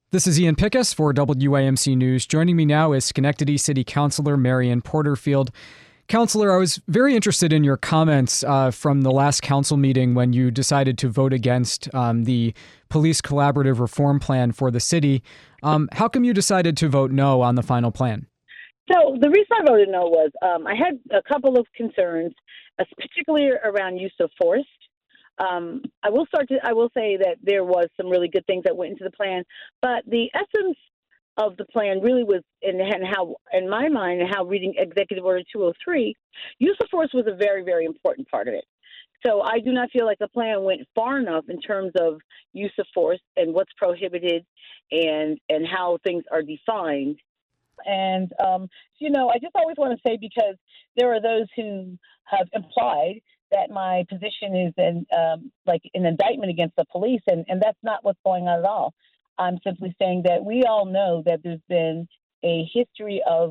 This is Ian Pickus for WAMC News. Joining me now is Schenectady City Councilor Marion Porterfield. Councilor, I was very interested in your comments from the last council meeting when you decided to vote against the police collaborative reform plan for the city. How come you decided to vote no on the final plan? So the reason I voted no was I had a couple of concerns, particularly around use of force. I will say that there was some really good things that went into the plan, but the essence of the plan really was in how, in my mind, and how reading Executive Order 203, use of force was a very, very important part of it. So I do not feel like the plan went far enough in terms of use of force and what's prohibited and how things are defined. And, I just always want to say, because there are those who have implied that my position is like an indictment against the police, and that's not what's going on at all. I'm simply saying that we all know that there's been a history of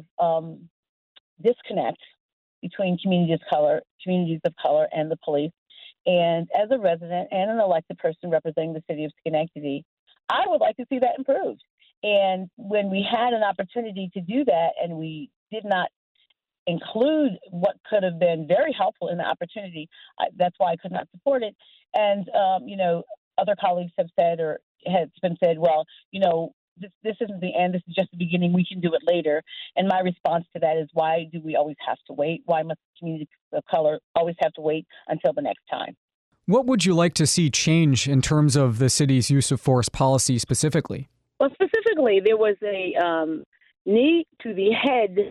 disconnect between communities of color and the police. And as a resident and an elected person representing the city of Schenectady, I would like to see that improved. And when we had an opportunity to do that and we did not include what could have been very helpful in the opportunity, that's why I could not support it. And, other colleagues have said, or has been said, well, this isn't the end. This is just the beginning. We can do it later. And my response to that is, why do we always have to wait? Why must communities of color always have to wait until the next time? What would you like to see change in terms of the city's use of force policy specifically? Well, specifically, there was a knee to the head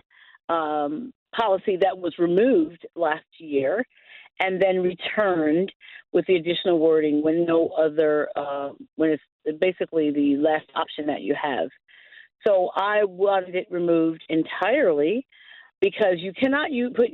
policy that was removed last year and then returned with the additional wording when no other, when it's basically the last option that you have. So I wanted it removed entirely, because you cannot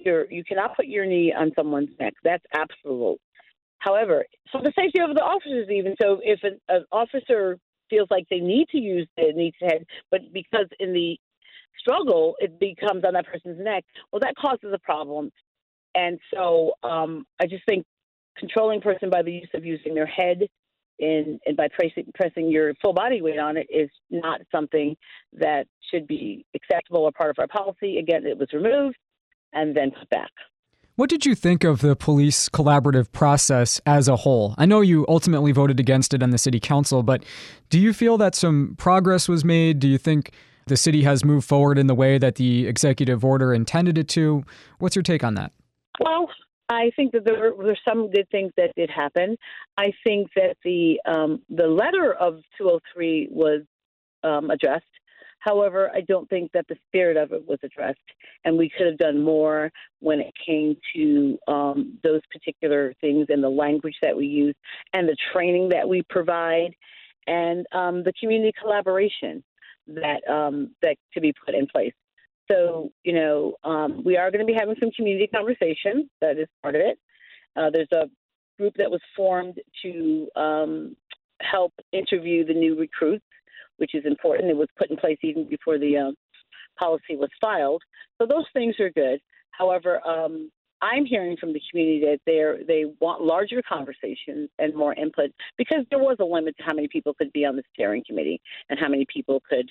put your knee on someone's neck. That's absolute. However, for the safety of the officers, even so, if an officer feels like they need to use the knee to head, but because in the struggle it becomes on that person's neck, well, that causes a problem. And so I just think controlling person by the use of using their head and by pressing your full body weight on it is not something that should be acceptable or part of our policy. Again, it was removed and then put back. What did you think of the police collaborative process as a whole? I know you ultimately voted against it on the city council, but do you feel that some progress was made? Do you think the city has moved forward in the way that the executive order intended it to? What's your take on that? Well, I think that there were some good things that did happen. I think that the letter of 203 was addressed. However, I don't think that the spirit of it was addressed, and we could have done more when it came to those particular things and the language that we use and the training that we provide and the community collaboration that to be put in place. So, we are going to be having some community conversations. That is part of it. There's a group that was formed to help interview the new recruits, which is important. It was put in place even before the policy was filed. So those things are good. However, I'm hearing from the community that they want larger conversations and more input, because there was a limit to how many people could be on the steering committee and how many people could,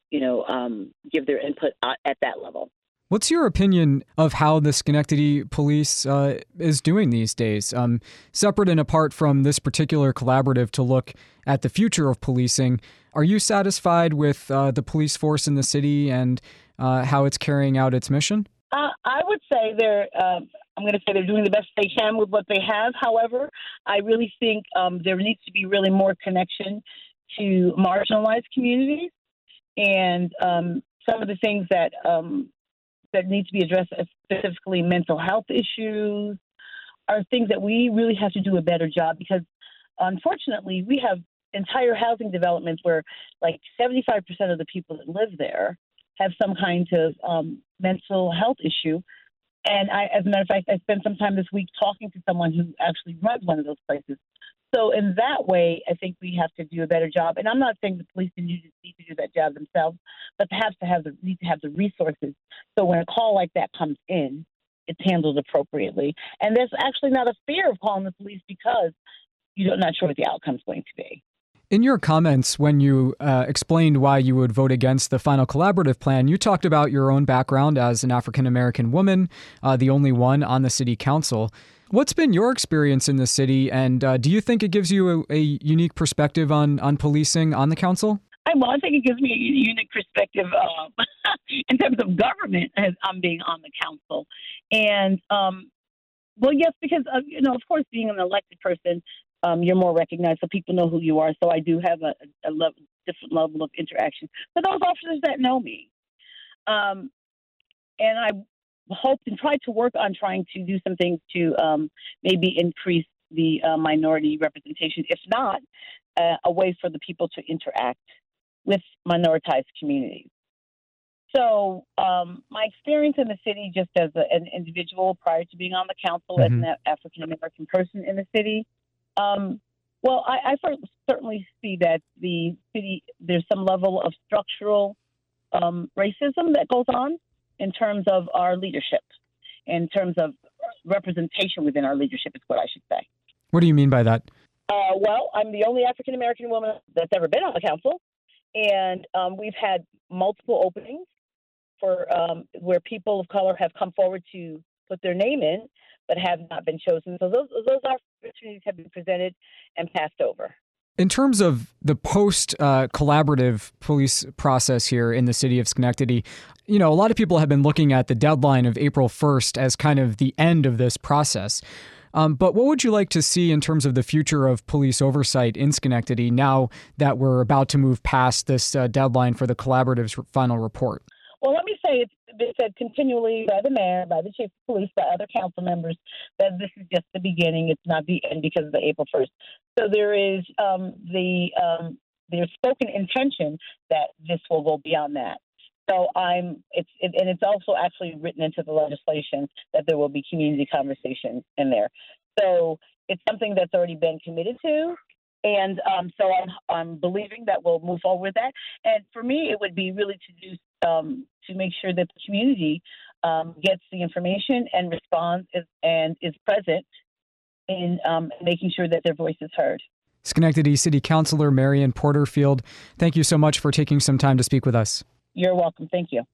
give their input at that level. What's your opinion of how the Schenectady Police is doing these days? Separate and apart from this particular collaborative to look at the future of policing, are you satisfied with the police force in the city and how it's carrying out its mission? I would say I'm going to say they're doing the best they can with what they have. However, I really think there needs to be really more connection to marginalized communities, and some of the things that need to be addressed, specifically mental health issues, are things that we really have to do a better job, because unfortunately we have entire housing developments where like 75% of the people that live there have some kind of mental health issue. And as a matter of fact, I spent some time this week talking to someone who actually runs one of those places. So in that way, I think we have to do a better job. And I'm not saying the police need to do that job themselves, but perhaps need to have the resources. So when a call like that comes in, it's handled appropriately. And there's actually not a fear of calling the police, because you're not sure what the outcome's going to be. In your comments, when you explained why you would vote against the final collaborative plan, you talked about your own background as an African-American woman, the only one on the city council. What's been your experience in the city, and do you think it gives you a unique perspective on policing on the council? I think it gives me a unique perspective in terms of government as I'm being on the council. And, well, yes, because, of course, being an elected person, you're more recognized, so people know who you are. So I do have a different level of interaction for those officers that know me. And I hope and try to work on trying to do some things to maybe increase the minority representation, if not a way for the people to interact with minoritized communities. So my experience in the city just as an individual prior to being on the council as an African-American person in the city, well, I certainly see that the city, there's some level of structural racism that goes on in terms of our leadership, in terms of representation within our leadership is what I should say. What do you mean by that? Well, I'm the only African-American woman that's ever been on the council, and we've had multiple openings for where people of color have come forward to put their name in, but have not been chosen. So those opportunities have been presented and passed over. In terms of the post-collaborative police process here in the city of Schenectady, a lot of people have been looking at the deadline of April 1st as kind of the end of this process. But what would you like to see in terms of the future of police oversight in Schenectady now that we're about to move past this deadline for the collaborative's final report? Well, let me say it's been said continually by the mayor, by the chief of police, by other council members that this is just the beginning. It's not the end because of the April 1st. So there is there's spoken intention that this will go beyond that. So it's also actually written into the legislation that there will be community conversations in there. So it's something that's already been committed to. And so I'm believing that we'll move forward with that. And for me, it would be really to do to make sure that the community gets the information and responds and is present in making sure that their voice is heard. Schenectady City Councilor Marion Porterfield, thank you so much for taking some time to speak with us. You're welcome. Thank you.